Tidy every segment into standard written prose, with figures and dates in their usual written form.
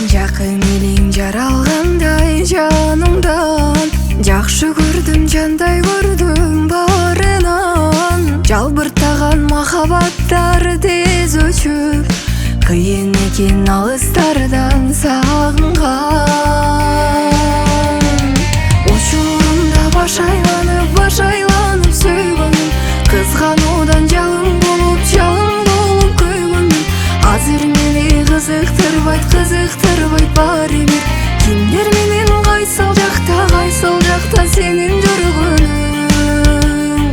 жакын элиң жаралгандай жанымдан, жакшы көрдүм жандай көрдүм баарынан. Жалбыртаган махабаттар тез өчүп, кыйын экен алыстардан сагынган. Учурумда баш айланып сөйгөнүм, кызгануудан жалын болуп көйгөнүм. Азыр мени кызыктырбайт баары бир. Кимдер менен кайсыл жакта сенин жүргөнүң.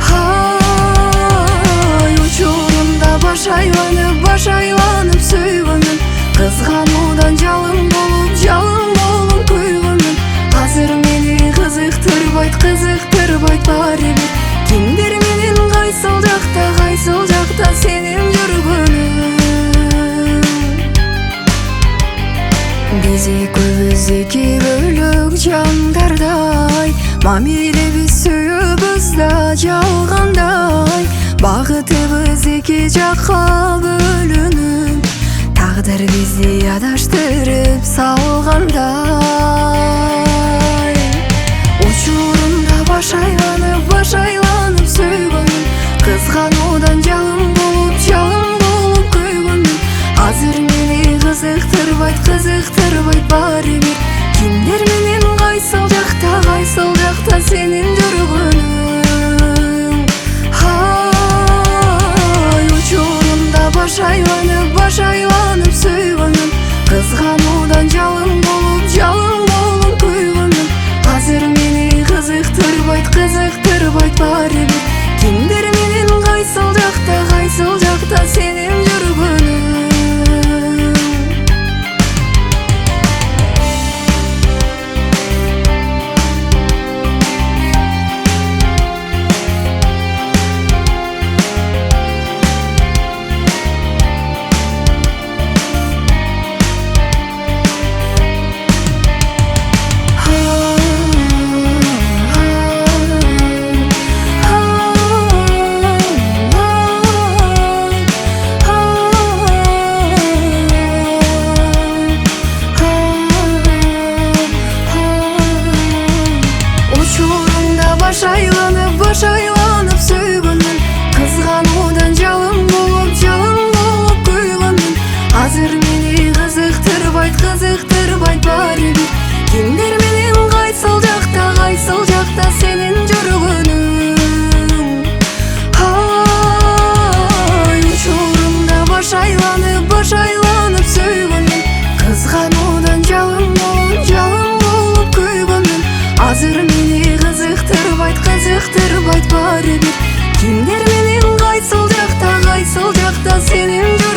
Учурумда баш айланып сөйгөнүм, кызгануудан жалын болуп көйгөнүм. Азыр мени кызыктырбайт баары бир. Кимдер менен кайсыл жакта сенин жүргөнүң. Биз экөөбүз эки бөлөк жандардай, мамилебиз сүйүүбүз да жалгандай. Багытыбыз эки жакка бөлүнүп, тагдыр бизди адаштырып салгандай. Учурумда баш айланып сөйгөнүм, кызгануудан жалын болуп көйгөнүм. Азыр мени кызыктырбайт баары бир. Кимдер менен кайсыл жакта сенин жүргөнүң. Учурумда баш айланып сөйгөнүм, кызгануудан жалын болуп көйгөнүм. Азыр мени кызыктырбайт баары бир. Кимдер менен кайсыл жакта сенин жүргөнүң. Баш айланып сөйгөнүм, кызгануудан жалын болуп көйгөнүм. Азыр мени кызыктырбайт баары бир. Кимдер менен кайсыл жакта сенин жүргөнүң. Учурумда баш айланып сөйгөнүм, кызгануудан жалын болуп көйгөнүм. Азыр мени кызыктырбайт баары бир. Кимдер менен кайсыл жакта сенин